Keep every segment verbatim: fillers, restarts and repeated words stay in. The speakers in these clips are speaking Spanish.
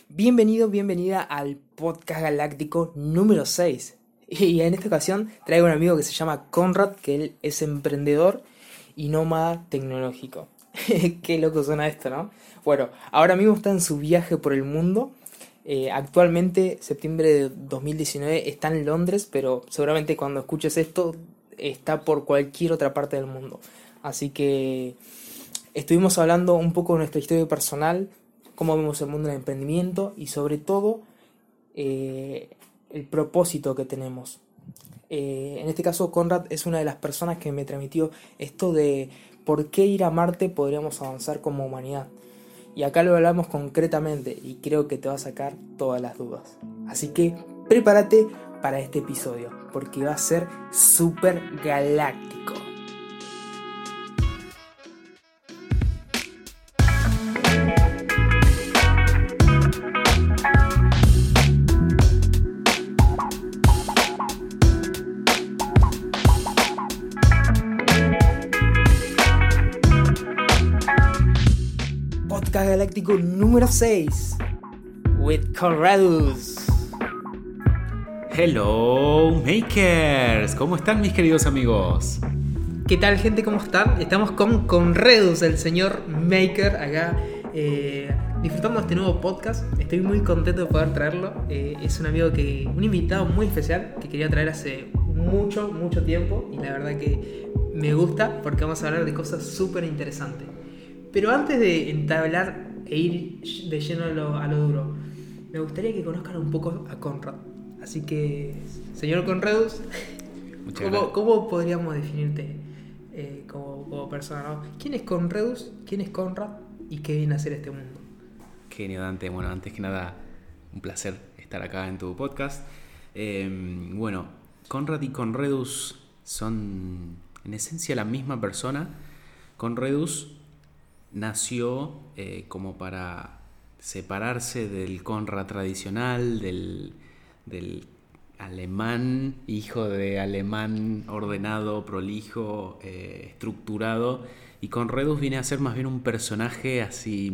Bienvenido, bienvenida al podcast galáctico número seis. Y en esta ocasión traigo a un amigo que se llama Conrad, que él es emprendedor y nómada tecnológico. Qué loco suena esto, ¿no? Bueno, ahora mismo está en su viaje por el mundo. Eh, actualmente, septiembre de dos mil diecinueve, está en Londres, pero seguramente cuando escuches esto está por cualquier otra parte del mundo. Así que estuvimos hablando un poco de nuestra historia personal, cómo vemos el mundo del emprendimiento y sobre todo eh, el propósito que tenemos. Eh, en este caso, Conrad es una de las personas que me transmitió esto de por qué ir a Marte podríamos avanzar como humanidad. Y acá lo hablamos concretamente y creo que te va a sacar todas las dudas. Así que prepárate para este episodio porque va a ser súper galáctico. Podcast galáctico número seis with Conradus. Hello Makers, ¿cómo están mis queridos amigos? ¿Qué tal, gente? ¿Cómo están? Estamos con Conradus, el señor Maker, acá eh, disfrutando de este nuevo podcast. Estoy muy contento de poder traerlo. Eh, es un amigo que, un invitado muy especial que quería traer hace mucho, mucho tiempo y la verdad que me gusta porque vamos a hablar de cosas súper interesantes. Pero antes de entablar e ir de lleno a lo, a lo duro, me gustaría que conozcan un poco a Conrad. Así que, señor Conradus, ¿cómo, ¿cómo podríamos definirte eh, como, como persona, ¿no? ¿Quién es Conradus? ¿Quién es Conrad? ¿Y qué viene a hacer este mundo? Genio, Dante. Bueno, antes que nada, un placer estar acá en tu podcast. Eh, bueno, Conrad y Conradus son en esencia la misma persona. Conradus nació eh, como para separarse del Conrad tradicional, del, del alemán, hijo de alemán ordenado, prolijo, eh, estructurado, y Conradus viene a ser más bien un personaje así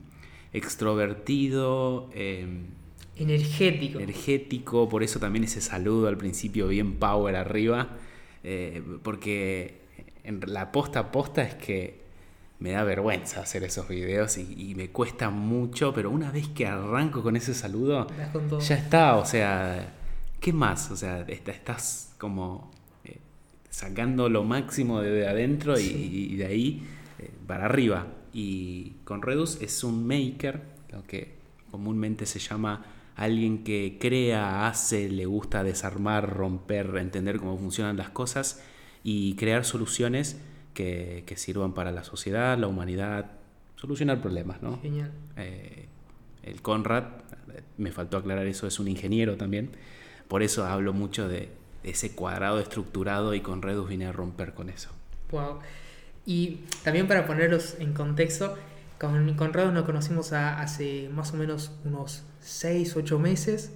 extrovertido, eh, energético. energético, por eso también ese saludo al principio bien power arriba, eh, porque en la posta a posta es que me da vergüenza hacer esos videos y, y me cuesta mucho, pero una vez que arranco con ese saludo, con ya está, o sea, ¿qué más? O sea, estás como eh, sacando lo máximo de adentro y, sí. y de ahí eh, para arriba. Y Conradus es un maker, lo que comúnmente se llama alguien que crea, hace, le gusta desarmar, romper, entender cómo funcionan las cosas y crear soluciones Que, que sirvan para la sociedad, la humanidad, solucionar problemas, ¿no? Genial. Eh, el Conrad, me faltó aclarar eso, es un ingeniero también, por eso hablo mucho de ese cuadrado estructurado y Conradus viene a romper con eso. Wow. Y también para ponerlos en contexto, con Conradus nos conocimos a, hace más o menos unos seis, ocho meses.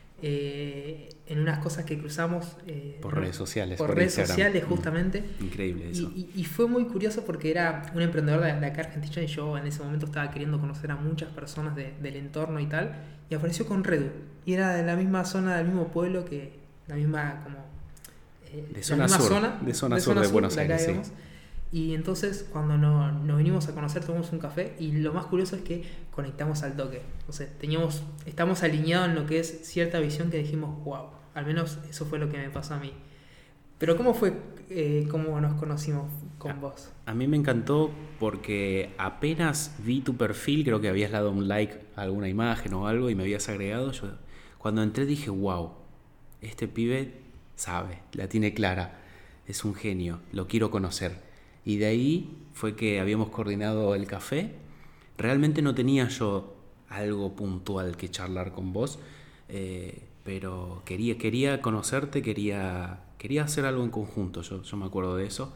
Eh, en unas cosas que cruzamos eh, por redes sociales por, por redes Instagram. sociales justamente mm, increíble eso y, y, y fue muy curioso porque era un emprendedor de, de acá Argentina y yo en ese momento estaba queriendo conocer a muchas personas de, del entorno y tal y apareció Conradu y era de la misma zona del mismo pueblo que la misma como eh, de zona sur zona, de zona de, sur, zona de sur, Buenos Aires de acá, sí. Y entonces cuando no, nos vinimos a conocer tomamos un café y lo más curioso es que conectamos al toque. O sea, teníamos, estamos alineados en lo que es cierta visión que dijimos, wow, al menos eso fue lo que me pasó a mí. Pero ¿cómo fue eh, cómo nos conocimos con a, vos? A mí me encantó porque apenas vi tu perfil, creo que habías dado un like a alguna imagen o algo y me habías agregado. Yo cuando entré dije, wow, este pibe sabe, la tiene clara, es un genio, lo quiero conocer. Y de ahí fue que habíamos coordinado el café. Realmente no tenía yo algo puntual que charlar con vos, eh, pero quería, quería conocerte, quería, quería hacer algo en conjunto, yo, yo me acuerdo de eso.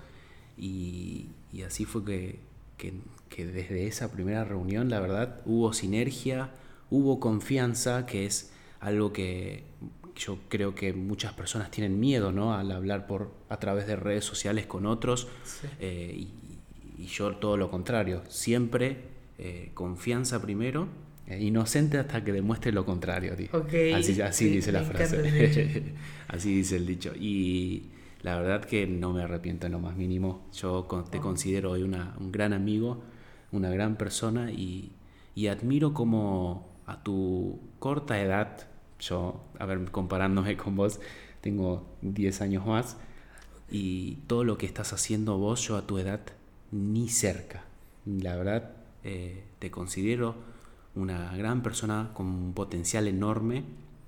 Y, y así fue que, que, que desde esa primera reunión, la verdad, hubo sinergia, hubo confianza, que es algo que yo creo que muchas personas tienen miedo, ¿no? Al hablar por a través de redes sociales con otros, sí. eh, y, y yo todo lo contrario, siempre eh, confianza primero Eh, inocente hasta que demuestre lo contrario, tío. Okay, así así sí, dice la me frase. encanta el dicho. Así dice el dicho. Y la verdad que no me arrepiento en lo más mínimo. Yo con- te Oh. considero hoy una, un gran amigo, una gran persona y, y admiro como a tu corta edad, yo, a ver, comparándome con vos, tengo diez años más y todo lo que estás haciendo vos, yo a tu edad, ni cerca. La verdad, eh, te considero una gran persona con un potencial enorme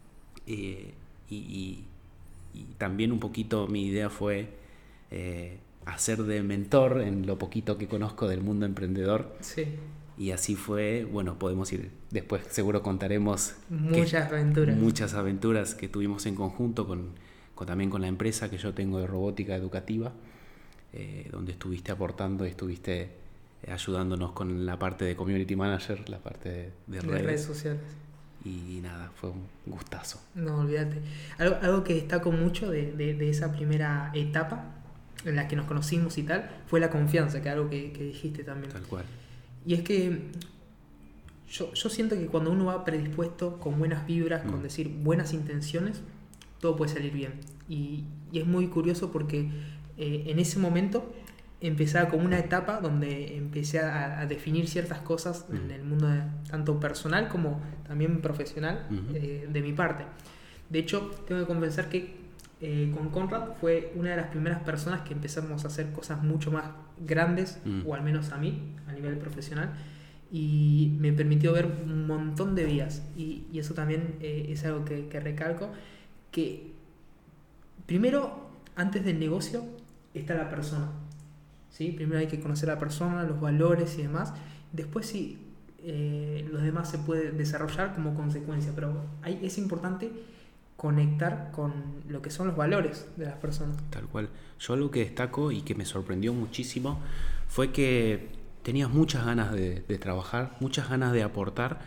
eh, y, y, y también un poquito mi idea fue eh, hacer de mentor en lo poquito que conozco del mundo emprendedor. Sí. Y así fue, bueno, podemos ir, después seguro contaremos Muchas que, aventuras. muchas aventuras que tuvimos en conjunto con, con también con la empresa que yo tengo de robótica educativa, eh, donde estuviste aportando y estuviste eh, ayudándonos con la parte de community manager, la parte de, de, De redes. redes sociales. Y nada, fue un gustazo. No, olvídate. Algo, algo que destaco mucho de, de, de esa primera etapa en la que nos conocimos y tal, fue la confianza, que es algo que, que dijiste también. Tal cual. Y es que yo, yo siento que cuando uno va predispuesto con buenas vibras, Mm. con decir buenas intenciones, todo puede salir bien. Y, y es muy curioso porque eh, en ese momento empezaba como una etapa donde empecé a, a definir ciertas cosas Mm. en el mundo de- tanto personal como también profesional Ujú. eh, de mi parte. De hecho, tengo que confesar que eh, con Conrad fue una de las primeras personas que empezamos a hacer cosas mucho más grandes, Mm. o al menos a mí, a nivel profesional, y me permitió ver un montón de vías. Y, y eso también eh, es algo que, que recalco, que primero, antes del negocio, está la persona. ¿Sí? Primero hay que conocer a la persona, los valores y demás. Después sí, eh, los demás se puede desarrollar como consecuencia, pero hay, es importante conectar con lo que son los valores de las personas. Tal cual. Yo algo que destaco y que me sorprendió muchísimo fue que tenías muchas ganas de, de trabajar, muchas ganas de aportar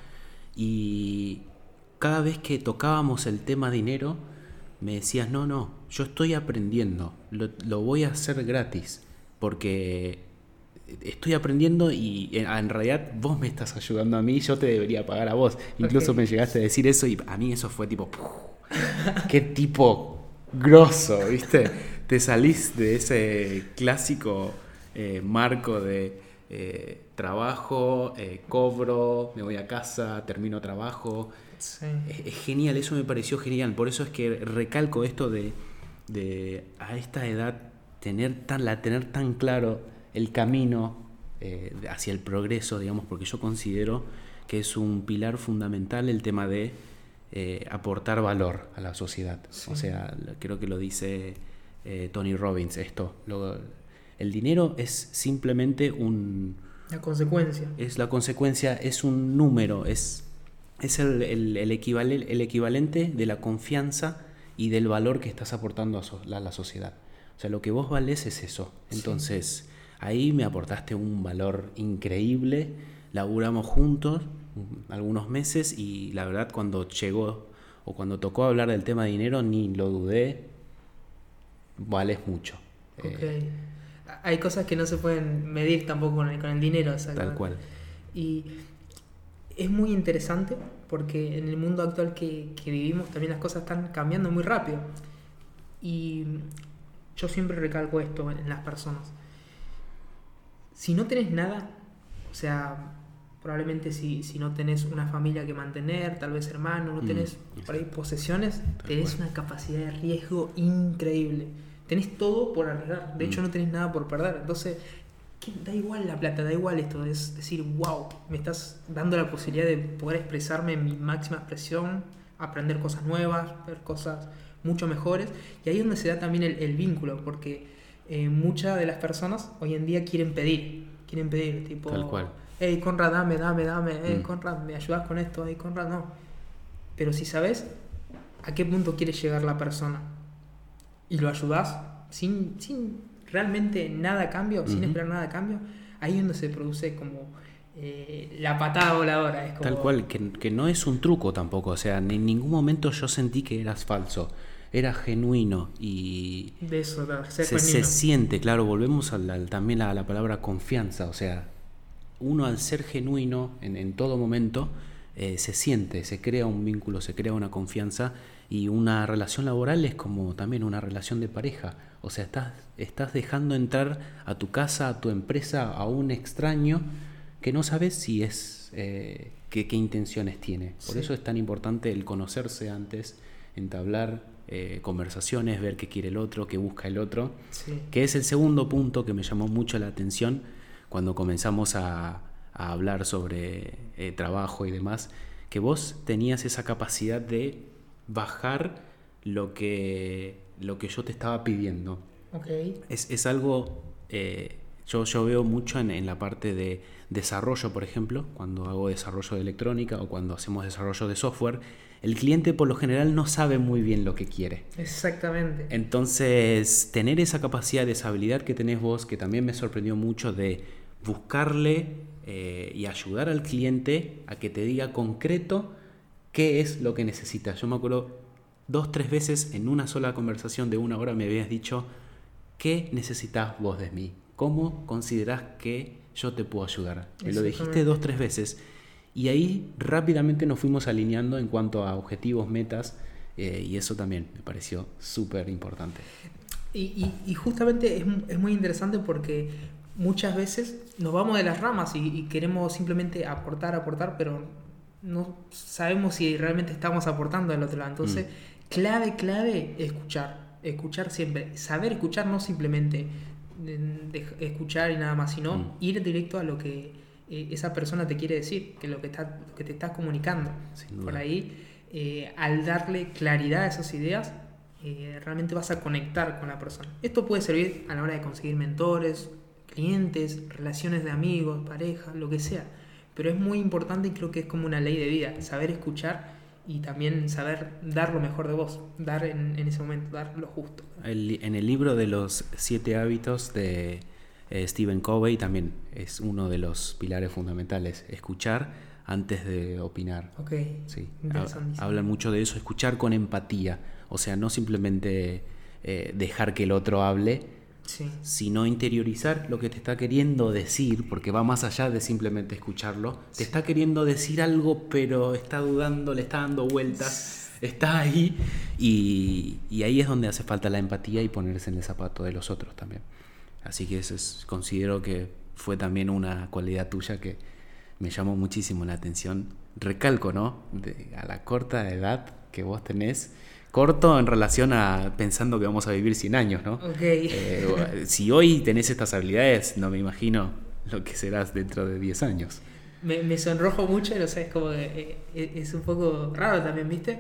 y cada vez que tocábamos el tema dinero me decías, no, no, yo estoy aprendiendo, lo, lo voy a hacer gratis porque estoy aprendiendo y en, en realidad vos me estás ayudando a mí, yo te debería pagar a vos. Incluso Ok. me llegaste a decir eso y a mí eso fue tipo... ¡puf! Qué tipo grosso, ¿viste? Te salís de ese clásico eh, marco de eh, trabajo, eh, cobro, me voy a casa, termino trabajo. Sí. Es, es genial, eso me pareció genial. Por eso es que recalco esto de, de a esta edad tener tan, la, tener tan claro el camino eh, hacia el progreso, digamos, porque yo considero que es un pilar fundamental el tema de Eh, aportar valor a la sociedad. Sí. O sea, creo que lo dice eh, Tony Robbins esto. Lo, el dinero es simplemente un... La consecuencia. Es la consecuencia, es un número, es, es el, el, el, equivalen, el equivalente de la confianza y del valor que estás aportando a, so, a la sociedad. O sea, lo que vos valés es eso. Entonces, sí. Ahí me aportaste un valor increíble, laburamos juntos algunos meses y la verdad cuando llegó o cuando tocó hablar del tema de dinero ni lo dudé, vales mucho. Okay. Eh, Hay cosas que no se pueden medir tampoco con el, con el dinero. Tal cual. Y es muy interesante porque en el mundo actual que, que vivimos también las cosas están cambiando muy rápido. Y yo siempre recalco esto en las personas. Si no tenés nada, o sea... Probablemente si, si no tenés una familia que mantener, tal vez hermano, no tenés mm, por ahí posesiones, tenés una capacidad de riesgo increíble. Tenés todo por arriesgar, de mm. hecho no tenés nada por perder. Entonces, ¿qué? Da igual la plata, da igual esto, es decir, wow, me estás dando la posibilidad de poder expresarme en mi máxima expresión, aprender cosas nuevas, ver cosas mucho mejores. Y ahí es donde se da también el, el vínculo, porque eh, muchas de las personas hoy en día quieren pedir, quieren pedir, tipo... Tal cual. Hey, Conrad, dame, dame, dame. Hey, mm. Conrad, ¿me ayudas con esto? Hey, Conrad, no. Pero si sabes a qué punto quiere llegar la persona y lo ayudas sin, sin realmente nada a cambio, uh-huh. sin esperar nada a cambio, ahí es donde se produce como eh, la patada voladora. Es como... Tal cual, que, que no es un truco tampoco. O sea, en ningún momento yo sentí que eras falso. Era genuino y de eso, ser se, se siente, claro, volvemos al, al, también a la palabra confianza. O sea, uno al ser genuino en, en todo momento eh, se siente, se crea un vínculo, se crea una confianza, y una relación laboral es como también una relación de pareja. O sea, estás, estás dejando entrar a tu casa, a tu empresa, a un extraño que no sabes si es, eh, qué, qué intenciones tiene. Por Sí. eso es tan importante el conocerse antes, entablar eh, conversaciones, ver qué quiere el otro, qué busca el otro, Sí. que es el segundo punto que me llamó mucho la atención cuando comenzamos a, a hablar sobre eh, trabajo y demás, que vos tenías esa capacidad de bajar lo que, lo que yo te estaba pidiendo. Ok. Es, es algo, eh, yo, yo veo mucho en, en la parte de desarrollo, por ejemplo, cuando hago desarrollo de electrónica o cuando hacemos desarrollo de software, el cliente por lo general no sabe muy bien lo que quiere. Exactamente. Entonces, tener esa capacidad, esa habilidad que tenés vos, que también me sorprendió mucho, de buscarle eh, y ayudar al cliente a que te diga concreto qué es lo que necesita. Yo me acuerdo dos, tres veces en una sola conversación de una hora me habías dicho: ¿qué necesitas vos de mí? ¿Cómo considerás que yo te puedo ayudar? Me lo dijiste dos, tres veces. Y ahí rápidamente nos fuimos alineando en cuanto a objetivos, metas, eh, y eso también me pareció súper importante. Y, y, y justamente es, es muy interesante porque muchas veces nos vamos de las ramas y, y queremos simplemente aportar, aportar, pero no sabemos si realmente estamos aportando al otro lado. Entonces, mm. clave, clave, escuchar. Escuchar siempre. Saber escuchar, no simplemente de, de escuchar y nada más, sino mm. ir directo a lo que eh, esa persona te quiere decir, que lo que, está, lo que te estás comunicando. Por ahí, eh, al darle claridad a esas ideas, eh, realmente vas a conectar con la persona. Esto puede servir a la hora de conseguir mentores, clientes, relaciones de amigos, pareja, lo que sea. Pero es muy importante y creo que es como una ley de vida, saber escuchar y también saber dar lo mejor de vos, dar en, en ese momento, dar lo justo. El, en el libro de los siete hábitos de eh, Stephen Covey también es uno de los pilares fundamentales, escuchar antes de opinar. Ok, sí. Hablan mucho de eso, escuchar con empatía, o sea, no simplemente eh, dejar que el otro hable, sí. sino interiorizar lo que te está queriendo decir, porque va más allá de simplemente escucharlo. Sí. Te está queriendo decir algo, pero está dudando, le está dando vueltas, sí. está ahí, y, y ahí es donde hace falta la empatía y ponerse en el zapato de los otros también. Así que eso es, considero que fue también una cualidad tuya que me llamó muchísimo la atención. Recalco, ¿no? De, a la corta edad que vos tenés, corto en relación a pensando que vamos a vivir cien años, ¿no? Okay. Eh, si hoy tenés estas habilidades, no me imagino lo que serás dentro de diez años. Me, me sonrojo mucho, no sé, es como que, eh, es un poco raro también, ¿viste?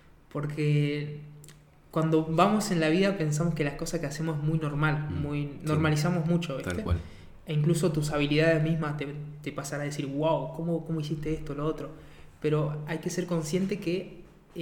Porque cuando vamos en la vida pensamos que las cosas que hacemos es muy normal, mm, muy normalizamos sí, mucho, ¿viste? Tal cual. E incluso tus habilidades mismas te, te pasará a decir, wow, ¿cómo, ¿cómo hiciste esto, lo otro? Pero hay que ser consciente que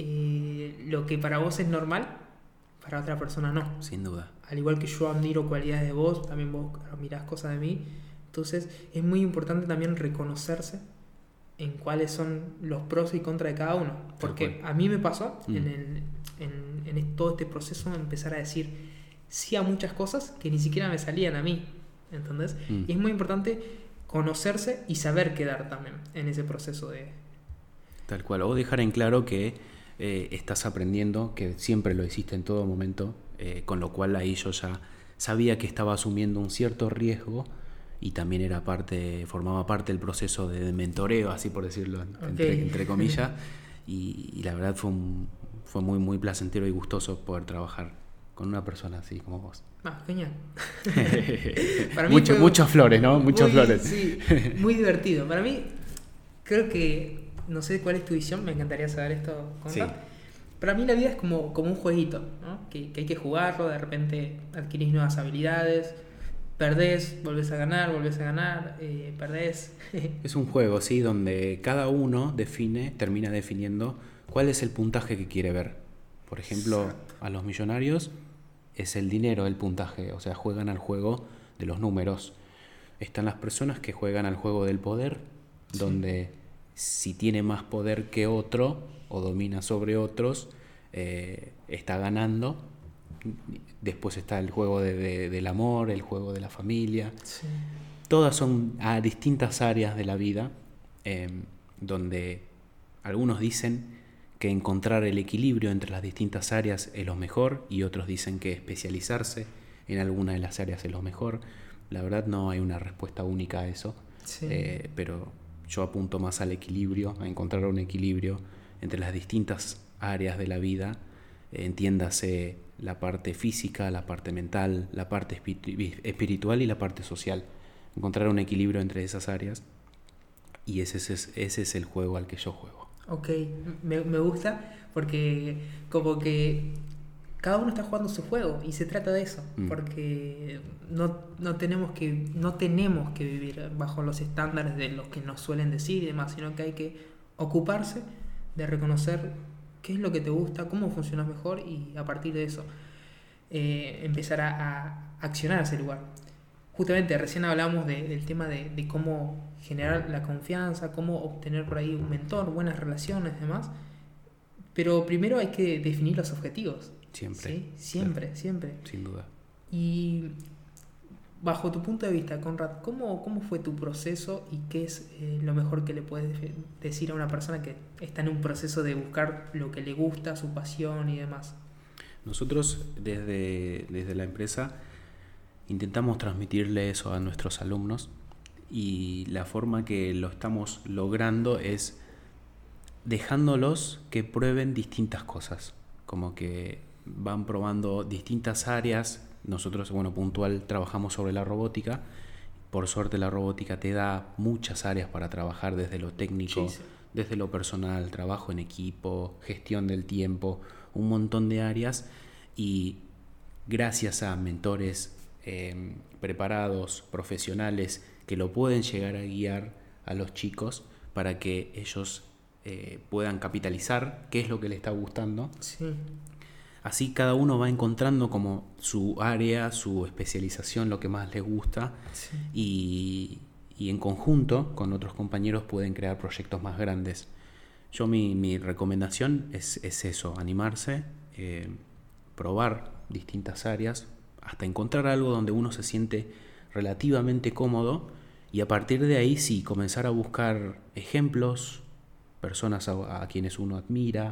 Eh, lo que para vos es normal, para otra persona no. Sin duda. Al igual que yo admiro cualidades de vos, también vos mirás cosas de mí. Entonces es muy importante también reconocerse en cuáles son los pros y contras de cada uno. Porque a mí me pasó mm. en, el, en, en todo este proceso empezar a decir sí a muchas cosas que ni siquiera me salían a mí. ¿Entendés? Mm. Y es muy importante conocerse y saber quedar también en ese proceso de... Tal cual. O dejar en claro que Eh, estás aprendiendo, que siempre lo hiciste en todo momento, eh, con lo cual ahí yo ya sabía que estaba asumiendo un cierto riesgo y también era parte, formaba parte del proceso de mentoreo, así por decirlo, okay. entre, entre comillas, y, y la verdad fue, un, fue muy, muy placentero y gustoso poder trabajar con una persona así como vos. Ah, genial. Para mí Mucho, muchas flores, ¿no? Muchas muy, flores. Sí, muy divertido. Para mí, creo que no sé cuál es tu visión, me encantaría saber esto. Sí. Para mí la vida es como, como un jueguito, ¿no? que, que hay que jugarlo, de repente adquirís nuevas habilidades, perdés, volvés a ganar, volvés a ganar, eh, perdés. Es un juego, sí, donde cada uno define, termina definiendo cuál es el puntaje que quiere ver. Por ejemplo, exacto. A los millonarios es el dinero el puntaje, o sea, juegan al juego de los números. Están las personas que juegan al juego del poder, sí. donde... si tiene más poder que otro o domina sobre otros, eh, está ganando. Después está el juego de, de, del amor, el juego de la familia. Sí. Todas son a distintas áreas de la vida eh, donde algunos dicen que encontrar el equilibrio entre las distintas áreas es lo mejor y otros dicen que especializarse en alguna de las áreas es lo mejor. La verdad no hay una respuesta única a eso, Sí. eh, pero yo apunto más al equilibrio, a encontrar un equilibrio entre las distintas áreas de la vida, eh, entiéndase la parte física, la parte mental, la parte espiritu- espiritual y la parte social. Encontrar un equilibrio entre esas áreas y ese es, ese es el juego al que yo juego. Ok, me, me gusta porque como que cada uno está jugando su juego y se trata de eso, Mm. porque no, no tenemos que no tenemos que vivir bajo los estándares de los que nos suelen decir y demás, sino que hay que ocuparse de reconocer qué es lo que te gusta, cómo funcionas mejor y a partir de eso eh, empezar a, a accionar a ese lugar. Justamente recién hablamos de, del tema de, de cómo generar la confianza, cómo obtener por ahí un mentor, buenas relaciones y demás. Pero primero hay que definir los objetivos. Siempre. ¿Sí? Siempre, Claro, siempre. sin duda. Y bajo tu punto de vista, Conrad, ¿cómo, cómo fue tu proceso y qué es eh, lo mejor que le puedes decir a una persona que está en un proceso de buscar lo que le gusta, su pasión y demás? Nosotros desde, desde la empresa intentamos transmitirle eso a nuestros alumnos y la forma que lo estamos logrando es dejándolos que prueben distintas cosas, como que van probando distintas áreas. Nosotros, bueno, puntual trabajamos sobre la robótica. Por suerte la robótica te da muchas áreas para trabajar, desde lo técnico, Sí, sí. desde lo personal, trabajo en equipo, gestión del tiempo, un montón de áreas, y gracias a mentores eh, preparados, profesionales, que lo pueden llegar a guiar a los chicos para que ellos eh, puedan capitalizar qué es lo que les está gustando. Sí. Así cada uno va encontrando como su área, su especialización, lo que más les gusta, Sí. y, y en conjunto con otros compañeros pueden crear proyectos más grandes. Yo mi, mi recomendación es, es eso, animarse, eh, probar distintas áreas, hasta encontrar algo donde uno se siente relativamente cómodo, y a partir de ahí sí, comenzar a buscar ejemplos, personas a, a quienes uno admira,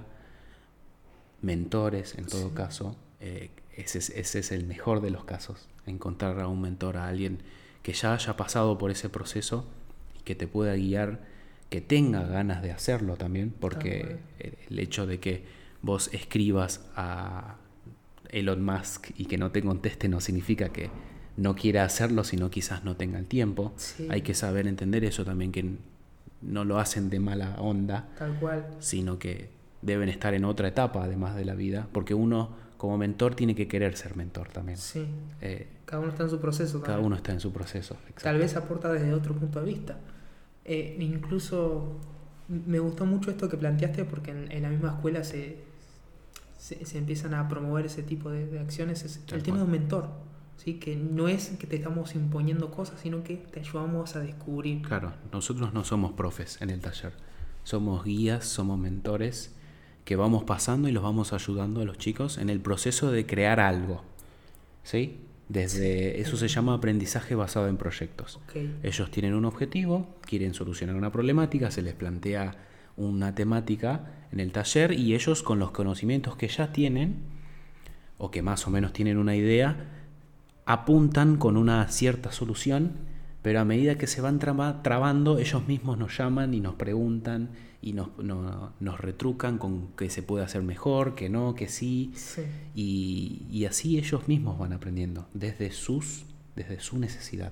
mentores en todo Sí. caso. Eh, ese, es, ese es el mejor de los casos, encontrar a un mentor, a alguien que ya haya pasado por ese proceso y que te pueda guiar, que tenga ganas de hacerlo también, porque el hecho de que vos escribas a Elon Musk y que no te conteste no significa que no quiera hacerlo, sino quizás no tenga el tiempo. Sí. Hay que saber entender eso también, que no lo hacen de mala onda, Tal cual. sino que deben estar en otra etapa además de la vida, porque uno como mentor tiene que querer ser mentor también. Sí. Eh, Cada uno está en su proceso también. cada uno está en su proceso. Exacto. Tal vez aporta desde otro punto de vista. Eh, incluso me gustó mucho esto que planteaste porque en, en la misma escuela se, se, se empiezan a promover ese tipo de, de acciones. Es Tal el tema de cual. un mentor, ¿sí? Que no es que te estamos imponiendo cosas, sino que te ayudamos a descubrir. Claro, nosotros no somos profes en el taller, somos guías, somos mentores que vamos pasando y los vamos ayudando a los chicos en el proceso de crear algo, ¿sí? Desde eso se llama aprendizaje basado en proyectos. Okay. Ellos tienen un objetivo, quieren solucionar una problemática, se les plantea una temática en el taller y ellos, con los conocimientos que ya tienen o que más o menos tienen una idea, apuntan con una cierta solución, pero a medida que se van traba, trabando, ellos mismos nos llaman y nos preguntan y nos, no, nos retrucan con que se puede hacer mejor, que no, que sí, Sí. y, y así ellos mismos van aprendiendo desde, sus, desde su necesidad.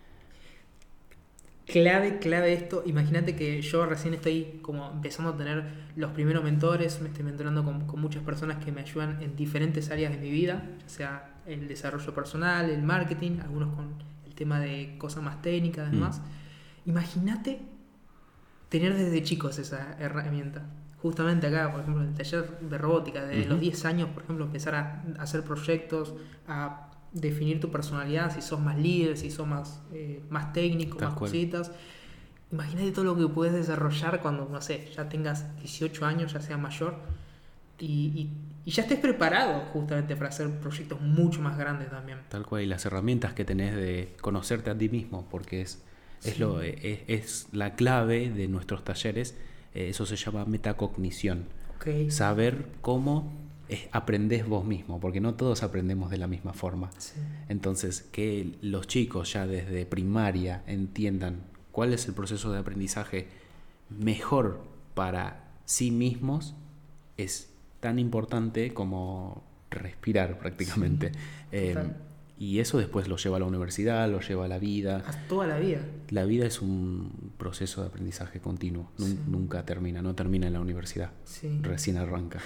Clave, clave esto. Imagínate que yo recién estoy como empezando a tener los primeros mentores, me estoy mentorando con, con muchas personas que me ayudan en diferentes áreas de mi vida, ya sea el desarrollo personal, el marketing, algunos con el tema de cosas más técnicas, además. Mm. Imagínate tener desde chicos esa herramienta. Justamente acá, por ejemplo, en el taller de robótica, desde uh-huh. los diez años, por ejemplo, empezar a hacer proyectos, a definir tu personalidad, si sos más líder, si sos más, eh, más técnico, Tal más cual. cositas. Imagínate todo lo que puedes desarrollar cuando, no sé, ya tengas dieciocho años, ya sea mayor, y, y, y ya estés preparado justamente para hacer proyectos mucho más grandes también. Tal cual, y las herramientas que tenés de conocerte a ti mismo, porque es, es, sí. lo, es, es la clave de nuestros talleres, Eh, eso se llama metacognición. Okay. Saber cómo eh, aprendés vos mismo, porque no todos aprendemos de la misma forma. Sí. Entonces, que los chicos ya desde primaria entiendan cuál es el proceso de aprendizaje mejor para sí mismos es tan importante como respirar prácticamente. Sí, eh, y eso después lo lleva a la universidad, lo lleva a la vida. A toda la vida. La vida es un proceso de aprendizaje continuo, sí. Nunca termina, no termina en la universidad, sí. Recién arranca.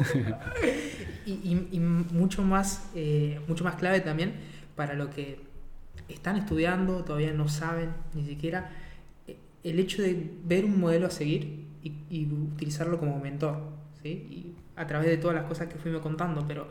y, y, y mucho más, eh, mucho más clave también para lo que están estudiando, todavía no saben ni siquiera, el hecho de ver un modelo a seguir y, y utilizarlo como mentor, ¿sí? Y a través de todas las cosas que fuimos contando, pero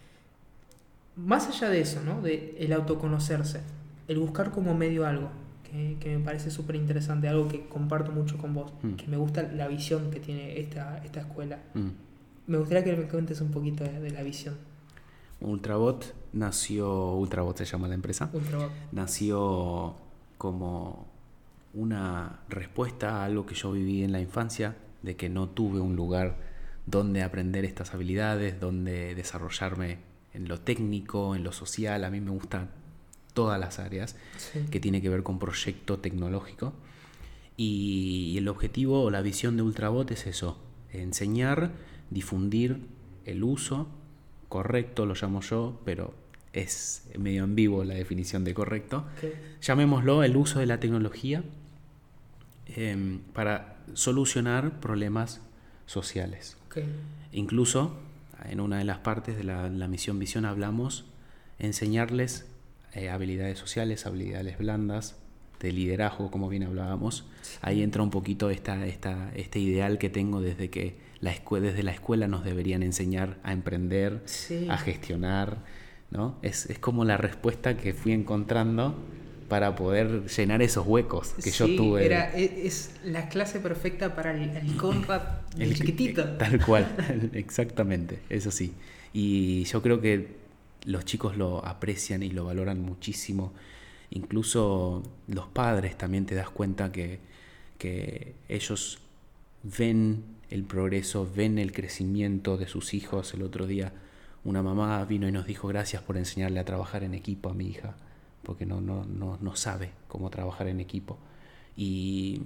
más allá de eso, ¿no? De el autoconocerse, el buscar como medio algo, que, que me parece súper interesante, algo que comparto mucho con vos, mm. que me gusta la visión que tiene esta, esta escuela. Mm. Me gustaría que me cuentes un poquito de, de la visión. Ultrabot nació, Ultrabot se llama la empresa, Ultrabot. Nació como una respuesta a algo que yo viví en la infancia, de que no tuve un lugar donde aprender estas habilidades, donde desarrollarme en lo técnico, en lo social. A mí me gustan todas las áreas, sí. que tiene que ver con proyecto tecnológico. Y, y el objetivo o la visión de Ultrabot es eso, enseñar, difundir el uso correcto, lo llamo yo, pero es medio ambiguo la definición de correcto. Okay. Llamémoslo el uso de la tecnología eh, para solucionar problemas sociales. Okay. Incluso en una de las partes de la, la misión visión hablamos enseñarles eh, habilidades sociales, habilidades blandas, de liderazgo, como bien hablábamos. Sí. Ahí entra un poquito esta, esta, este ideal que tengo desde que la escue- desde la escuela nos deberían enseñar a emprender, sí. a gestionar, ¿no? Es, es como la respuesta que fui encontrando para poder llenar esos huecos que sí, yo tuve. Era, es la clase perfecta para el, el Conrad el, chiquitito. Tal cual, exactamente, eso sí. Y yo creo que los chicos lo aprecian y lo valoran muchísimo. Incluso los padres también te das cuenta que, que ellos ven el progreso, ven el crecimiento de sus hijos. El otro día una mamá vino y nos dijo gracias por enseñarle a trabajar en equipo a mi hija, porque no, no, no, no sabe cómo trabajar en equipo. Y,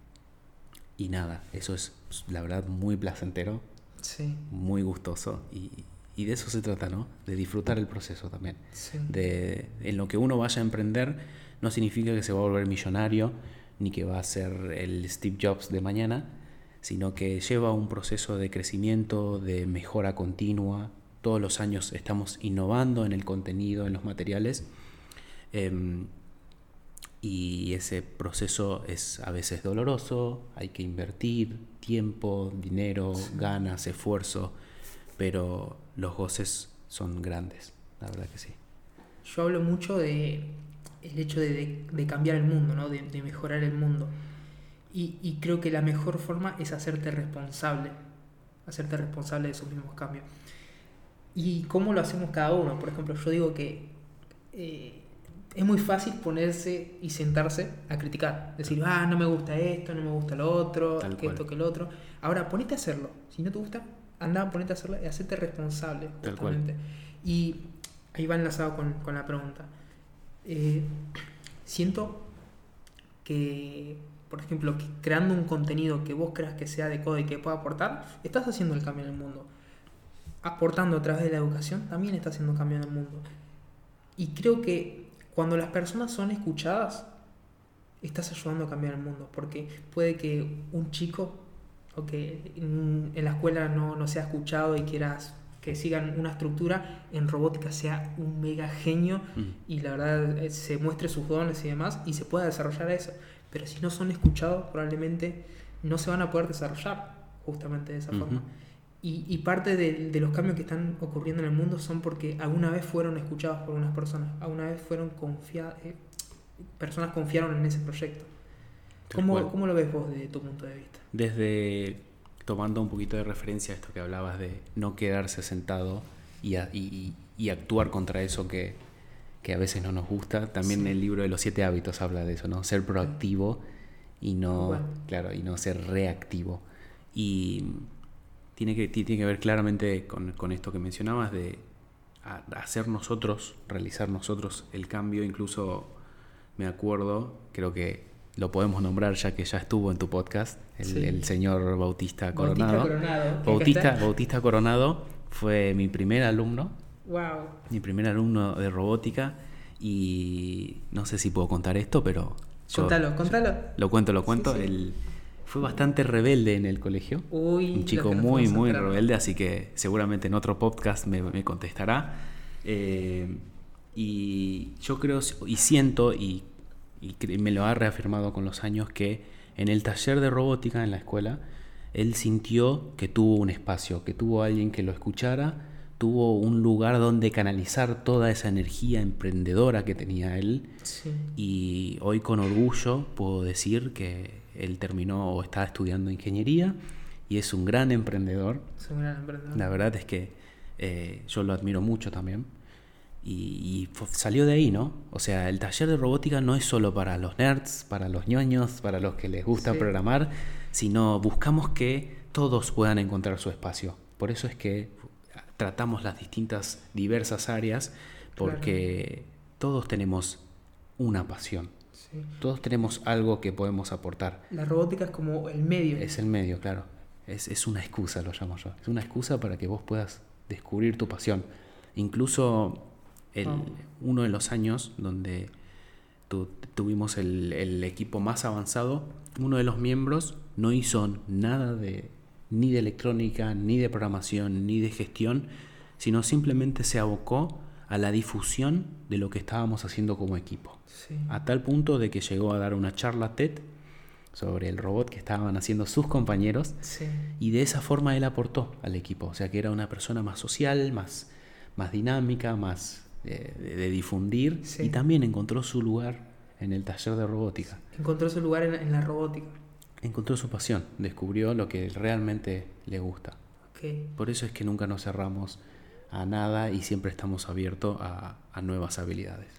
y nada, eso es la verdad muy placentero, sí. muy gustoso y, y de eso se trata, ¿no? De disfrutar el proceso también. Sí. De, en lo que uno vaya a emprender no significa que se va a volver millonario ni que va a ser el Steve Jobs de mañana, sino que lleva un proceso de crecimiento, de mejora continua. Todos los años estamos innovando en el contenido, en los materiales. Eh, y ese proceso es a veces doloroso, hay que invertir tiempo, dinero, sí. ganas, esfuerzo, pero los goces son grandes, la verdad que sí. Yo hablo mucho de el hecho de, de, de cambiar el mundo, ¿no? de, de mejorar el mundo. Y, y creo que la mejor forma es hacerte responsable, hacerte responsable de esos mismos cambios. ¿Y cómo lo hacemos cada uno? Por ejemplo, yo digo que eh, es muy fácil ponerse y sentarse a criticar. Decir, ah, no me gusta esto, no me gusta lo otro, Tal que cual. esto, que lo otro. Ahora, ponete a hacerlo. Si no te gusta, anda, ponete a hacerlo y hacerte responsable. Justamente. Y ahí va enlazado con, con la pregunta. Eh, siento que, por ejemplo, que creando un contenido que vos creas que sea adecuado y que pueda aportar, estás haciendo el cambio en el mundo. Aportando a través de la educación, también estás haciendo cambio en el mundo. Y creo que cuando las personas son escuchadas, estás ayudando a cambiar el mundo. Porque puede que un chico o que en, en la escuela no, no sea escuchado y quieras que sigan una estructura, en robótica sea un mega genio mm. y la verdad se muestre sus dones y demás y se pueda desarrollar eso. Pero si no son escuchados, probablemente no se van a poder desarrollar justamente de esa uh-huh. forma. Y, y parte de, de los cambios que están ocurriendo en el mundo son porque alguna vez fueron escuchados por unas personas, alguna vez fueron confiadas, eh, personas confiaron en ese proyecto. ¿Cómo, ¿Cómo lo ves vos desde tu punto de vista? Desde, tomando un poquito de referencia a esto que hablabas de no quedarse sentado y, a, y, y actuar contra eso que, que a veces no nos gusta, también sí. el libro de los siete hábitos habla de eso, ¿no? Ser proactivo y no, bueno. claro, y no ser reactivo. Y tiene que, tiene que ver claramente con, con esto que mencionabas de a, hacer nosotros, realizar nosotros el cambio. Incluso me acuerdo, creo que lo podemos nombrar ya que ya estuvo en tu podcast, el, sí. el señor Bautista Coronado. Bautista Coronado. Bautista, Bautista Coronado fue mi primer alumno. Wow. Mi primer alumno de robótica. Y no sé si puedo contar esto, pero... Yo, contalo, contalo. Lo cuento, lo cuento. Sí, sí. Él fue bastante rebelde en el colegio. Uy, un chico muy, muy rebelde, así que seguramente en otro podcast me, me contestará. Eh, y yo creo y siento, y, y me lo ha reafirmado con los años, que en el taller de robótica en la escuela, él sintió que tuvo un espacio, que tuvo alguien que lo escuchara, tuvo un lugar donde canalizar toda esa energía emprendedora que tenía él. Sí. Y hoy con orgullo puedo decir que él terminó o está estudiando ingeniería y es un gran emprendedor. Es un gran emprendedor. La verdad es que eh, yo lo admiro mucho también. Y, y salió de ahí, ¿no? O sea, el taller de robótica no es solo para los nerds, para los ñoños, para los que les gusta sí. programar, sino buscamos que todos puedan encontrar su espacio. Por eso es que tratamos las distintas, diversas áreas, porque claro. todos tenemos una pasión. Sí. Todos tenemos algo que podemos aportar. La robótica es como el medio. Es el medio, claro. Es, es una excusa, lo llamo yo. Es una excusa para que vos puedas descubrir tu pasión. Incluso el, oh. uno de los años donde tu, tuvimos el, el equipo más avanzado, uno de los miembros no hizo nada de ni de electrónica, ni de programación, ni de gestión, sino simplemente se abocó a la difusión de lo que estábamos haciendo como equipo. Sí. A tal punto de que llegó a dar una charla TED sobre el robot que estaban haciendo sus compañeros. Sí. Y de esa forma él aportó al equipo. O sea que era una persona más social, más, más dinámica, más eh, de, de difundir. Sí. Y también encontró su lugar en el taller de robótica. Encontró su lugar en, en la robótica. Encontró su pasión, descubrió lo que realmente le gusta. Okay. Por eso es que nunca nos cerramos a nada y siempre estamos abiertos a, a nuevas habilidades.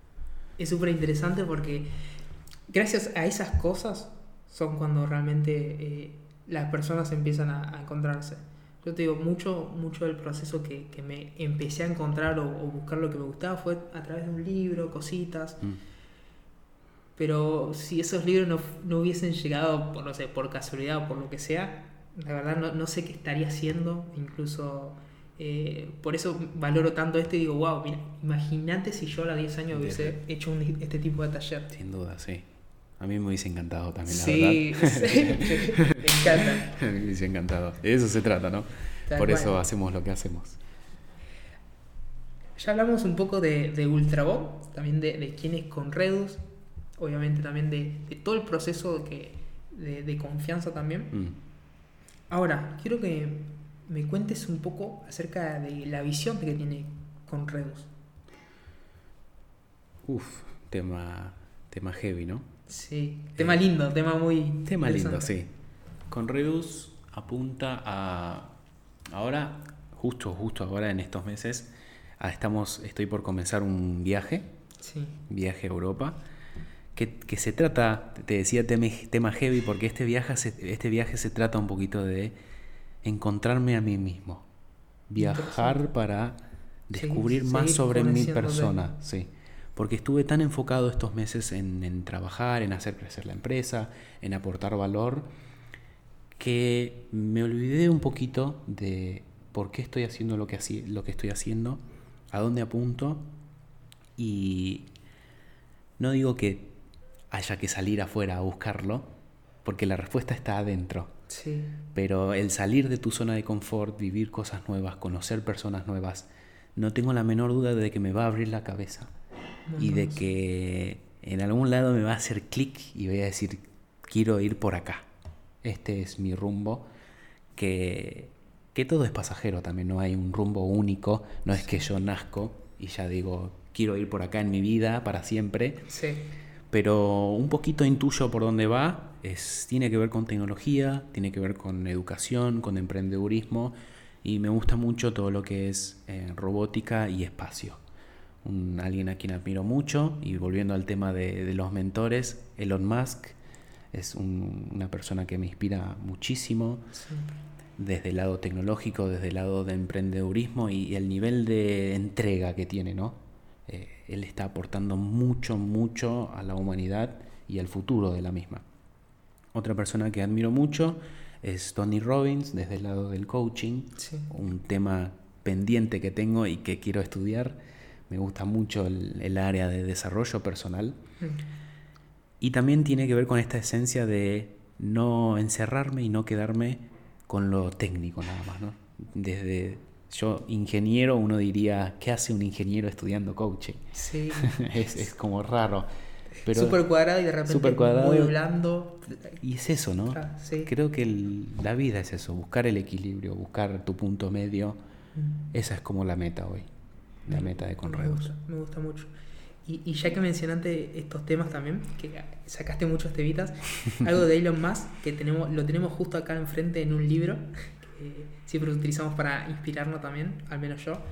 Es súper interesante porque gracias a esas cosas son cuando realmente eh, las personas empiezan a, a encontrarse. Yo te digo, mucho, mucho del proceso que, que me empecé a encontrar o, o buscar lo que me gustaba fue a través de un libro, cositas. Mm. Pero si esos libros no, no hubiesen llegado, por, no sé, por casualidad o por lo que sea, la verdad no, no sé qué estaría haciendo. Incluso eh, por eso valoro tanto esto y digo, wow, mira, imagínate si yo a los diez años hubiese Desde... hecho un, este tipo de taller. Sin duda, sí. A mí me hubiese encantado también, la sí, verdad. Sí, me encanta. A mí me hubiese encantado. De eso se trata, ¿no? Tal por cual. Eso hacemos lo que hacemos. Ya hablamos un poco de, de Ultrabot, también de, de quién es Conredus. Obviamente también de, de todo el proceso que, de, de confianza también. Mm. Ahora, quiero que me cuentes un poco acerca de la visión que tiene Conredus. Uf, tema, tema heavy, ¿no? Sí, tema eh, lindo, tema muy Tema lindo, sí. Conredus apunta a... Ahora, justo, justo ahora en estos meses, estamos, estoy por comenzar un viaje. Sí. Viaje a Europa. Que, que se trata, te decía tema, tema heavy, porque este viaje, se, este viaje se trata un poquito de encontrarme a mí mismo. Viajar para descubrir sí, más sobre mi persona. Sí. Porque estuve tan enfocado estos meses en, en trabajar, en hacer crecer la empresa, en aportar valor, que me olvidé un poquito de por qué estoy haciendo lo que, lo que estoy haciendo, a dónde apunto. Y no digo que haya que salir afuera a buscarlo, porque la respuesta está adentro. Sí. Pero el salir de tu zona de confort, vivir cosas nuevas, conocer personas nuevas, no tengo la menor duda de que me va a abrir la cabeza. Bueno, y de que en algún lado me va a hacer clic y voy a decir, quiero ir por acá. Este es mi rumbo, que, que todo es pasajero también, no hay un rumbo único, no es que yo nazco y ya digo, quiero ir por acá en mi vida para siempre. Sí. Pero un poquito intuyo por dónde va, es, tiene que ver con tecnología, tiene que ver con educación, con emprendedurismo, y me gusta mucho todo lo que es eh, robótica y espacio. Un, alguien a quien admiro mucho, y volviendo al tema de, de los mentores, Elon Musk, es un, una persona que me inspira muchísimo, sí. Desde el lado tecnológico, desde el lado de emprendedurismo y, y el nivel de entrega que tiene, ¿no? Eh, él está aportando mucho, mucho a la humanidad y al futuro de la misma. Otra persona que admiro mucho es Tony Robbins, desde el lado del coaching, sí. Un tema pendiente que tengo y que quiero estudiar. Me gusta mucho el, el área de desarrollo personal. Mm. Y también tiene que ver con esta esencia de no encerrarme y no quedarme con lo técnico nada más, ¿no? Desde yo, ingeniero, uno diría, ¿qué hace un ingeniero estudiando coaching? Sí. es, es como raro. Pero súper cuadrado y de repente muy blando. Y es eso, ¿no? Ah, sí. Creo que el, la vida es eso, buscar el equilibrio, buscar tu punto medio. Mm. Esa es como la meta hoy, la mm. meta de Conredos. Me gusta, me gusta mucho. Y, y ya que mencionaste estos temas también, que sacaste muchos temitas, algo de Elon Musk, que tenemos, lo tenemos justo acá enfrente en un libro, que siempre lo utilizamos para inspirarnos también, al menos yo.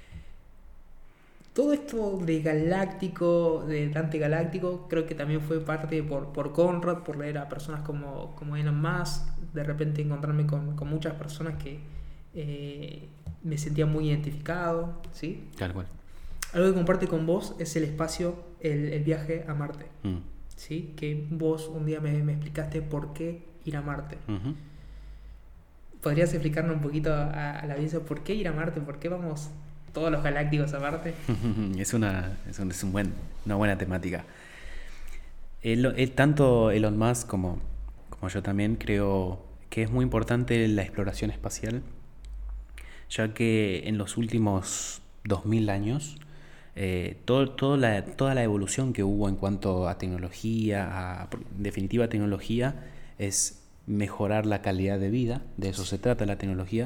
Todo esto de galáctico, de Dante Galáctico, creo que también fue parte por, por Conrad, por leer a personas como, como Elon Musk, de repente encontrarme con, con muchas personas que eh, me sentía muy identificado, ¿sí? Tal cual. Algo que comparte con vos es el espacio, el, el viaje a Marte. Mm. ¿Sí? Que vos un día me, me explicaste por qué ir a Marte. Uh-huh. ¿Podrías explicarnos un poquito a, a la audiencia por qué ir a Marte? ¿Por qué vamos todos los galácticos a Marte? es una, es un, es un buen, una buena temática. El, el, tanto Elon Musk como, como yo también creo que es muy importante la exploración espacial, ya que en los últimos dos mil años Eh, todo, todo la, toda la evolución que hubo en cuanto a tecnología, a, en definitiva tecnología, es mejorar la calidad de vida, de eso se trata la tecnología,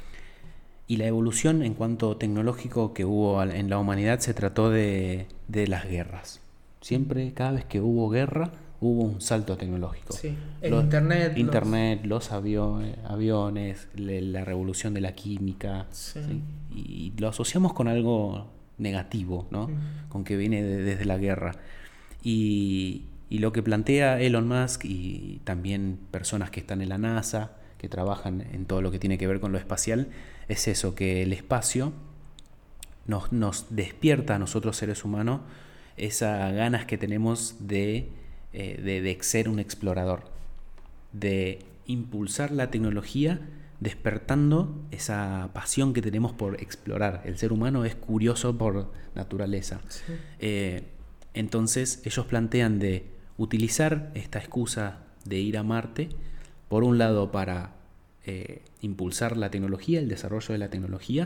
y la evolución en cuanto tecnológico que hubo en la humanidad se trató de, de las guerras. Siempre, cada vez que hubo guerra, hubo un salto tecnológico. Sí. El los, internet, internet, los, los aviones, aviones le, la revolución de la química, sí. ¿Sí? Y lo asociamos con algo negativo, ¿no? Mm. Con que viene de, desde la guerra. Y, y lo que plantea Elon Musk y también personas que están en la NASA, que trabajan en todo lo que tiene que ver con lo espacial, es eso, que el espacio nos, nos despierta a nosotros seres humanos esas ganas que tenemos de, eh, de, de ser un explorador, de impulsar la tecnología despertando esa pasión que tenemos por explorar. El ser humano es curioso por naturaleza. Sí. Eh, entonces ellos plantean de utilizar esta excusa de ir a Marte, por un lado para eh, impulsar la tecnología, el desarrollo de la tecnología.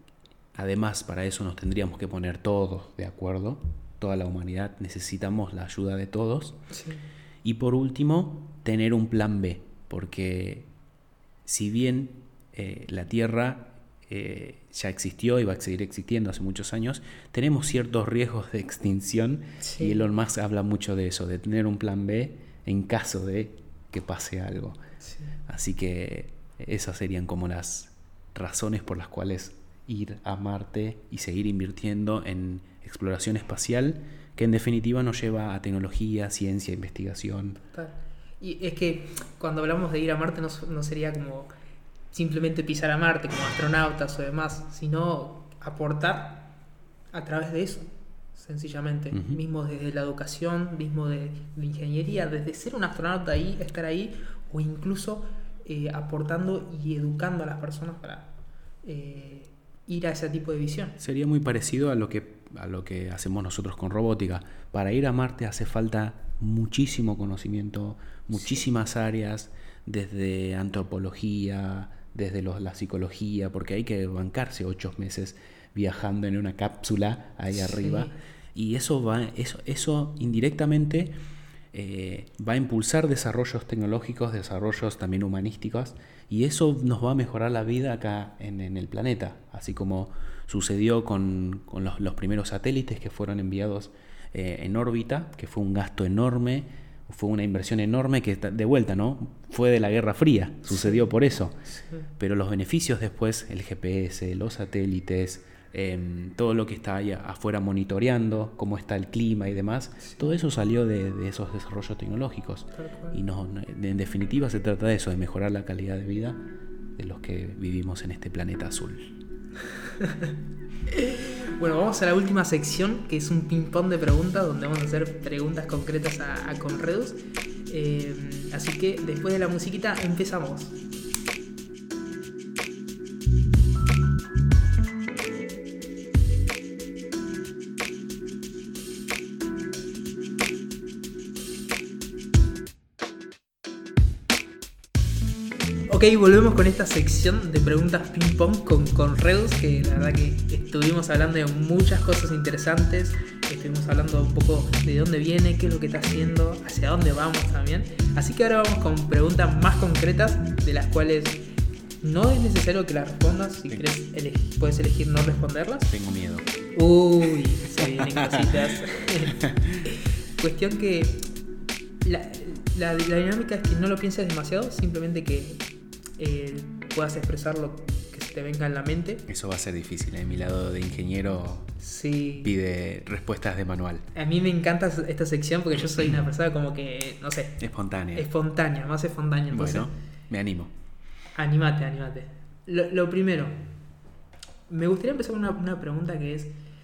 Además, para eso nos tendríamos que poner todos de acuerdo, toda la humanidad, necesitamos la ayuda de todos. Sí. Y por último, tener un plan B, porque si bien eh, la Tierra eh, ya existió y va a seguir existiendo hace muchos años, tenemos ciertos riesgos de extinción. Sí. Y Elon Musk habla mucho de eso, de tener un plan B en caso de que pase algo. Sí. Así que esas serían como las razones por las cuales ir a Marte y seguir invirtiendo en exploración espacial, que en definitiva nos lleva a tecnología, ciencia, investigación. Total. Y es que cuando hablamos de ir a Marte no, no sería como simplemente pisar a Marte como astronautas o demás, sino aportar a través de eso, sencillamente. Uh-huh. Mismo desde la educación, mismo de la ingeniería, desde ser un astronauta ahí, estar ahí, o incluso eh, aportando y educando a las personas para eh, ir a ese tipo de visión. Sería muy parecido a lo que, a lo que hacemos nosotros con robótica. Para ir a Marte hace falta muchísimo conocimiento, muchísimas sí. áreas, desde antropología, desde los, la psicología, porque hay que bancarse ocho meses viajando en una cápsula ahí sí. arriba, y eso va, eso, eso indirectamente eh, va a impulsar desarrollos tecnológicos, desarrollos también humanísticos, y eso nos va a mejorar la vida acá en, en el planeta, así como sucedió con, con los, los primeros satélites que fueron enviados eh, en órbita, que fue un gasto enorme, fue una inversión enorme que, de vuelta, ¿no? Fue de la Guerra Fría, sucedió sí. por eso. Sí. Pero los beneficios después, el G P S, los satélites, eh, todo lo que está ahí afuera monitoreando, cómo está el clima y demás, Sí. todo eso salió de, de esos desarrollos tecnológicos. Tal cual. Y no, no- en definitiva se trata de eso, de mejorar la calidad de vida de los que vivimos en este planeta azul. Bueno, vamos a la última sección, que es un ping-pong de preguntas, donde vamos a hacer preguntas concretas a, a Conredus. Eh, así que después de la musiquita empezamos. Ok, volvemos con esta sección de preguntas ping-pong con Conredus, que la verdad que estuvimos hablando de muchas cosas interesantes, estuvimos hablando un poco de dónde viene, qué es lo que está haciendo, hacia dónde vamos también. Así que ahora vamos con preguntas más concretas, de las cuales no es necesario que las respondas, si Sí. querés elegir, puedes elegir no responderlas. Tengo miedo. Uy, se vienen cositas. Cuestión que la, la, la dinámica es que no lo pienses demasiado, simplemente que eh, puedas expresar lo que se te venga en la mente. Eso va a ser difícil, ¿eh? Mi lado de ingeniero Sí. pide respuestas de manual. A mí me encanta esta sección porque yo soy una persona como que, no sé, Espontánea. espontánea, más espontánea. Entonces, Bueno, me animo. Anímate, anímate. Lo, lo primero, me gustaría empezar con una, una pregunta que es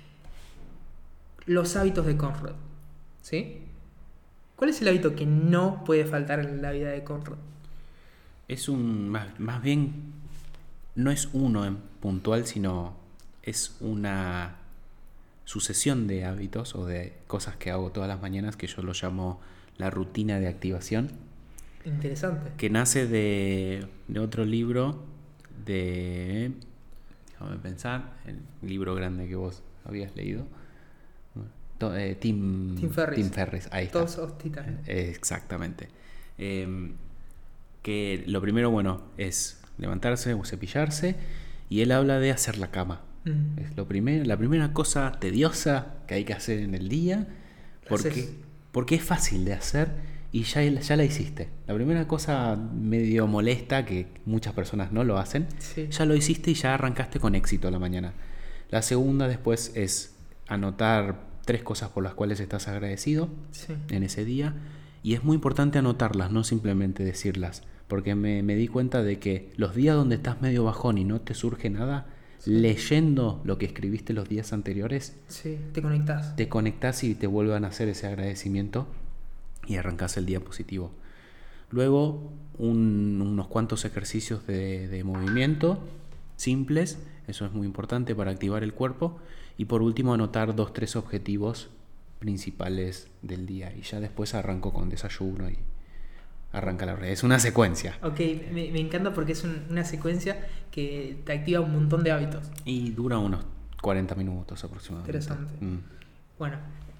los hábitos de Conrad, ¿sí? ¿Cuál es el hábito que no puede faltar en la vida de Conrad? Es un, más, más bien, no es uno en puntual, sino es una sucesión de hábitos o de cosas que hago todas las mañanas que yo lo llamo la rutina de activación, Interesante. que nace de, de otro libro de, déjame pensar, el libro grande que vos habías leído, To- eh, Tim, Tim Ferriss. Tim Ferriss, ahí está. Todos of Titan. Eh, Exactamente. Eh, que lo primero, bueno, es levantarse o cepillarse, y él habla de hacer la cama. Mm. Es lo primero, la primera cosa tediosa que hay que hacer en el día, porque, Haces- porque es fácil de hacer y ya, ya la hiciste. La primera cosa medio molesta, que muchas personas no lo hacen, Sí. ya lo hiciste y ya arrancaste con éxito a la mañana. La segunda después es anotar tres cosas por las cuales estás agradecido Sí. en ese día, y es muy importante anotarlas, no simplemente decirlas, porque me, me di cuenta de que los días donde estás medio bajón y no te surge nada, Sí. leyendo lo que escribiste los días anteriores, Sí, te conectás. te conectás y te vuelven a hacer ese agradecimiento y arrancás el día positivo. Luego un- unos cuantos ejercicios de, de movimiento simples, eso es muy importante para activar el cuerpo. Y por último anotar dos, tres objetivos principales del día, y ya después arranco con desayuno y arranca la red. Es una secuencia Ok, me, me encanta porque es un- una secuencia que te activa un montón de hábitos. y dura unos cuarenta minutos aproximadamente. Interesante. Mm. Bueno,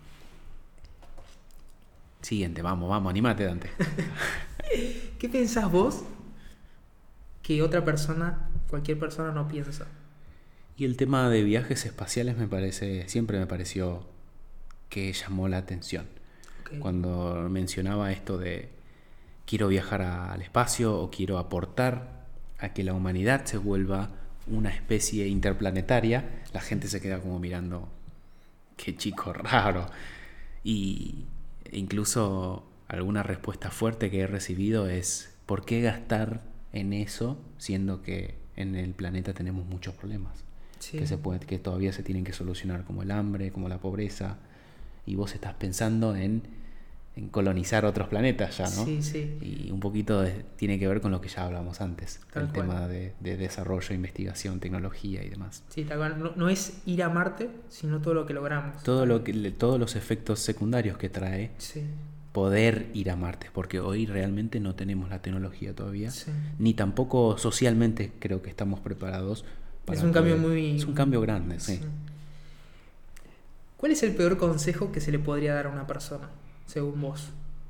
Siguiente, vamos, vamos, animate, Dante. ¿qué pensás vos que otra persona, cualquier persona no piensa? Y el tema de viajes espaciales me parece, siempre me pareció que llamó la atención. Ok. Cuando mencionaba esto de quiero viajar a- al espacio o quiero aportar a que la humanidad se vuelva una especie interplanetaria, la gente se queda como mirando, qué chico raro. Y incluso alguna respuesta fuerte que he recibido es ¿por qué gastar en eso siendo que en el planeta tenemos muchos problemas? Sí. Que, se puede, que todavía se tienen que solucionar, como el hambre, como la pobreza, y vos estás pensando en, en colonizar otros planetas ya, ¿no? Sí, sí. Y un poquito de- tiene que ver con lo que ya hablamos antes, Tal el cual. tema de, de desarrollo, investigación, tecnología y demás. Sí, tal cual. No, no es ir a Marte, sino todo lo que logramos. Todo lo que, le- todos los efectos secundarios que trae Sí, poder ir a Marte, porque hoy realmente no tenemos la tecnología todavía, sí. ni tampoco socialmente creo que estamos preparados. Es un cambio poder- muy- Es un cambio grande, sí. Sí. ¿Cuál es el peor consejo que se le podría dar a una persona, según vos?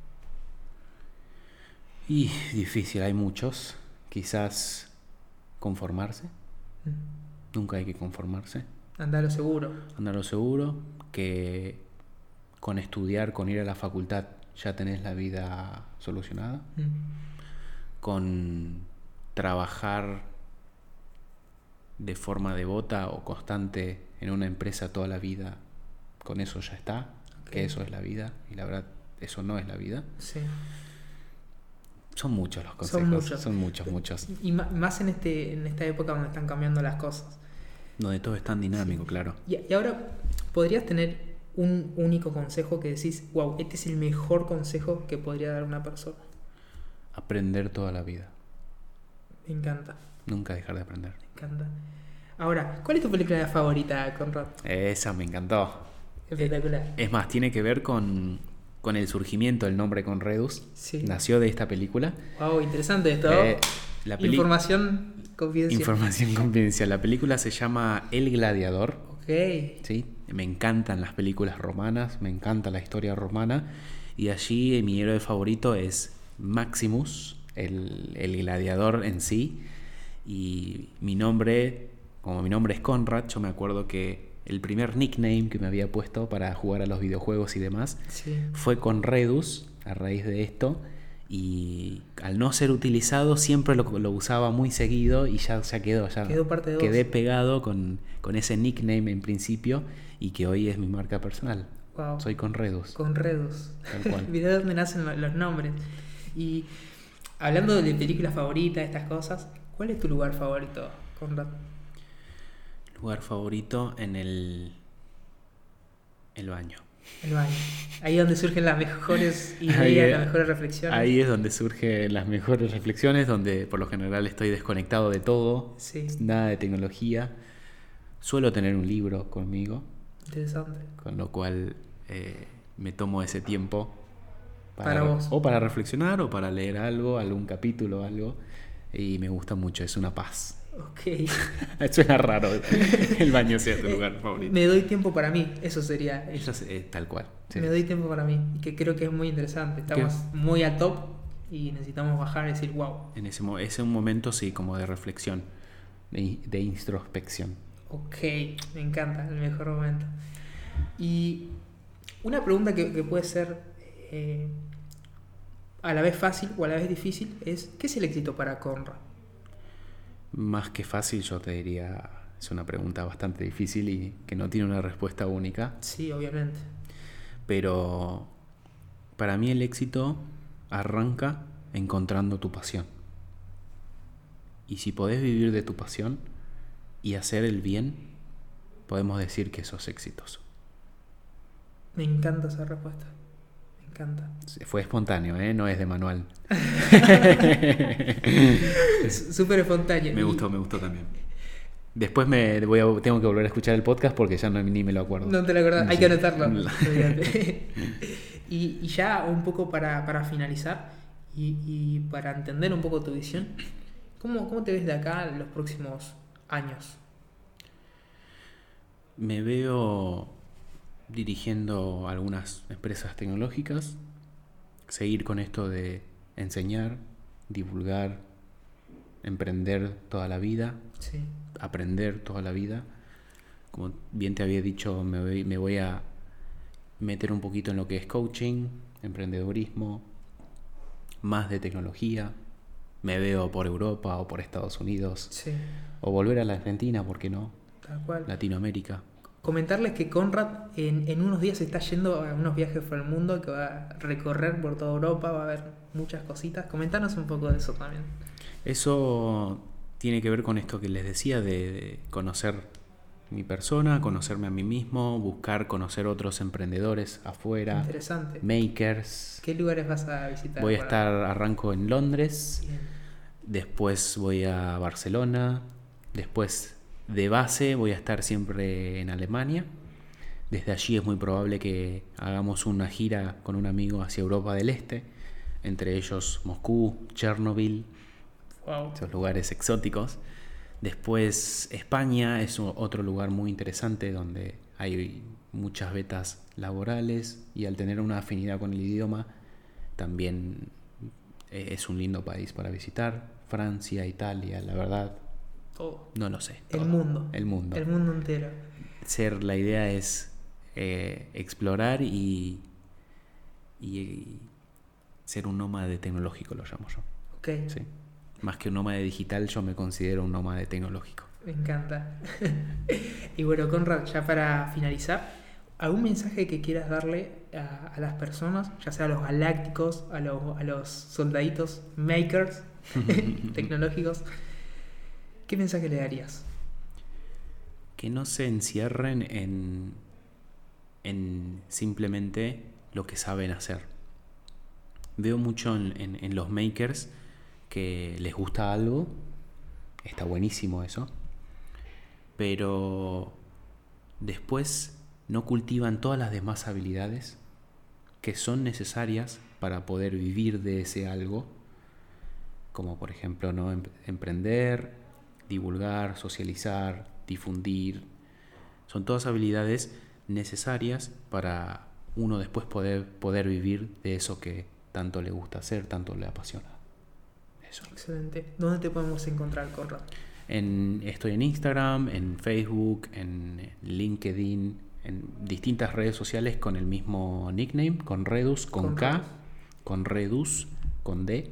Y difícil, hay muchos. Quizás conformarse. Mm. Nunca hay que conformarse. Andá a lo seguro. Andar a lo seguro, que con estudiar, con ir a la facultad, ya tenés la vida solucionada. Mm. Con trabajar de forma devota o constante en una empresa toda la vida, con eso ya está, okay. Que eso es la vida, y la verdad, eso no es la vida. Sí. Son muchos los consejos. Son muchos. Son muchos, muchos. Y más en este en esta época donde están cambiando las cosas. Donde todo es tan dinámico, sí. Claro. Y, y ahora, ¿podrías tener un único consejo que decís, wow, este es el mejor consejo que podría dar una persona? Aprender toda la vida. Me encanta. Nunca dejar de aprender. Me encanta. Ahora, ¿cuál es tu película favorita, Conrad? Esa me encantó. Espectacular. Es más, tiene que ver con, con el surgimiento del nombre Conredus. Sí. Nació de esta película. Wow, interesante esto. Eh, la peli- Información confidencial. Información confidencial. La película se llama El Gladiador. Ok. ¿Sí? Me encantan las películas romanas, me encanta la historia romana. Y allí mi héroe favorito es Maximus, el, el gladiador en sí. Y mi nombre, como mi nombre es Conrad, yo me acuerdo que el primer nickname que me había puesto para jugar a los videojuegos y demás, sí, fue Conredus, a raíz de esto. Y al no ser utilizado siempre lo, lo usaba muy seguido y ya, ya quedó, ya quedó parte de quedé vos. Pegado con, con ese nickname en principio y que hoy es mi marca personal. Wow. Soy Conredus. Conredus. Tal cual. Mirá de dónde nacen los nombres. Y hablando de películas favoritas, estas cosas, ¿cuál es tu lugar favorito, Conrad? Lugar favorito en el el baño. El baño. Ahí es donde surgen las mejores ideas, ahí, las mejores reflexiones. Ahí es donde surgen las mejores reflexiones, donde por lo general estoy desconectado de todo, sí, nada de tecnología. Suelo tener un libro conmigo. Interesante. Con lo cual eh, me tomo ese tiempo para, para vos. O para reflexionar o para leer algo, algún capítulo o algo. Y me gusta mucho, es una paz. Ok. Suena raro el baño sea tu lugar favorito. Me doy tiempo para mí, eso sería. Eso es, eh, tal cual. Sí. Me doy tiempo para mí, y que creo que es muy interesante. Estamos ¿Qué? muy a top y necesitamos bajar y decir wow. En ese, ese un momento, sí, como de reflexión, de, de introspección. Ok, me encanta, el mejor momento. Y una pregunta que, que puede ser eh, a la vez fácil o a la vez difícil es: ¿qué es el éxito para Conrad? Más que fácil, yo te diría, es una pregunta bastante difícil y que no tiene una respuesta única. Sí, obviamente. Pero para mí el éxito arranca encontrando tu pasión. Y si podés vivir de tu pasión y hacer el bien, podemos decir que sos exitoso. Me encanta esa respuesta. Me encanta. Fue espontáneo, ¿eh? No es de manual. Súper espontáneo. Me gustó, me gustó también. Después me voy a, tengo que volver a escuchar el podcast porque ya no, ni me lo acuerdo. No te lo acordás, hay que anotarlo. y, y ya un poco para, para finalizar y, y para entender un poco tu visión, ¿cómo, cómo te ves de acá en los próximos años? Me veo dirigiendo algunas empresas tecnológicas, seguir con esto de enseñar, divulgar, emprender toda la vida, sí, aprender toda la vida. Como bien te había dicho, me voy, me voy a meter un poquito en lo que es coaching, emprendedurismo, más de tecnología. Me veo por Europa o por Estados Unidos, sí, o volver a la Argentina, ¿por qué no? Tal cual. Latinoamérica. Comentarles que Conrad en, en unos días está yendo a unos viajes por el mundo, que va a recorrer por toda Europa, va a ver muchas cositas. Comentanos un poco de eso también. Eso tiene que ver con esto que les decía, de, de conocer mi persona, conocerme a mí mismo, buscar conocer otros emprendedores afuera. Interesante. Makers. ¿Qué lugares vas a visitar? Voy a estar, arranco en Londres, bien, después voy a Barcelona, después de base voy a estar siempre en Alemania. Desde allí es muy probable que hagamos una gira con un amigo hacia Europa del Este, entre ellos Moscú, Chernobyl, wow, esos lugares exóticos. Después España es otro lugar muy interesante donde hay muchas vetas laborales y al tener una afinidad con el idioma también es un lindo país para visitar. Francia, Italia, la verdad, todo. No lo sé. El mundo. El mundo. El mundo entero. Ser, la idea es eh, explorar y, y, y ser un nómade tecnológico, lo llamo yo. Ok. Sí. Más que un nómade digital, yo me considero un nómade tecnológico. Me encanta. Y bueno, Conrad, ya para finalizar, ¿algún mensaje que quieras darle a, a las personas, ya sea a los galácticos, a los, a los soldaditos makers tecnológicos? ¿Qué mensaje le darías? Que no se encierren en, en simplemente lo que saben hacer. Veo mucho en, en, en los makers que les gusta algo, está buenísimo eso, pero después no cultivan todas las demás habilidades que son necesarias para poder vivir de ese algo, como por ejemplo no Em- emprender, divulgar, socializar, difundir. Son todas habilidades necesarias para uno después poder, poder vivir de eso que tanto le gusta hacer, tanto le apasiona. Eso. Excelente. ¿Dónde te podemos encontrar, Conrad? En, estoy en Instagram, en Facebook, en LinkedIn, en distintas redes sociales con el mismo nickname, con Redus, con, Con K, Redus. con Redus, con D.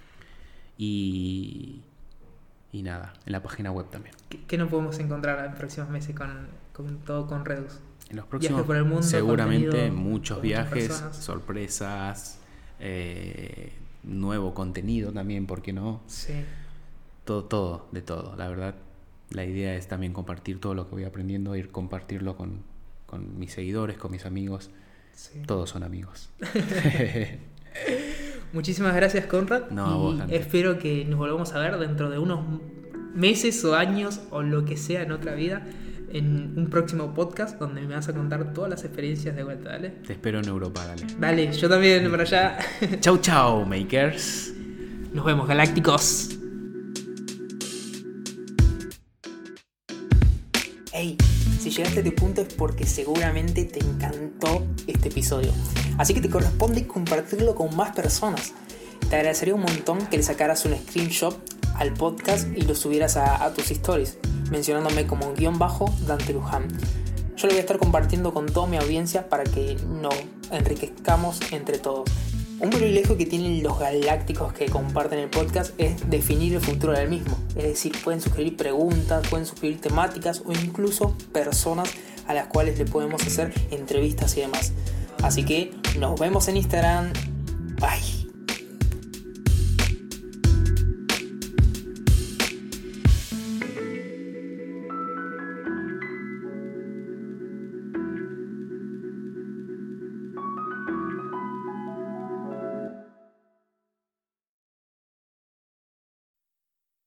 Y, y nada, en la página web también. ¿Qué, qué no podemos encontrar en próximos meses con, con todo con Redus? En los Viaje próximos, por el mundo, seguramente contenido muchos con muchas viajes, personas. sorpresas, eh, nuevo contenido también, ¿por qué no? Sí. Todo, todo, de todo, la verdad. La idea es también compartir todo lo que voy aprendiendo, ir compartirlo con, con mis seguidores, con mis amigos. Sí. Todos son amigos. Muchísimas gracias, Conrad. No, a y vos, Dante. espero que nos volvamos a ver dentro de unos meses o años o lo que sea en otra vida, en un próximo podcast donde me vas a contar todas las experiencias de vuelta. Dale. Te espero en Europa, dale. Dale, yo también para allá. Chau, chau, makers. Nos vemos, galácticos. Hey, si llegaste a este punto es porque seguramente te encantó este episodio. Así que te corresponde compartirlo con más personas. Te agradecería un montón que le sacaras un screenshot al podcast y lo subieras a, a tus stories, mencionándome como guión bajo Dante Luján. Yo lo voy a estar compartiendo con toda mi audiencia para que nos enriquezcamos entre todos. Un privilegio que tienen los galácticos que comparten el podcast es definir el futuro del mismo. Es decir, pueden sugerir preguntas, pueden sugerir temáticas o incluso personas a las cuales le podemos hacer entrevistas y demás. Así que nos vemos en Instagram. Bye.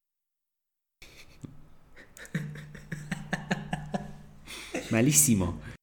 Malísimo.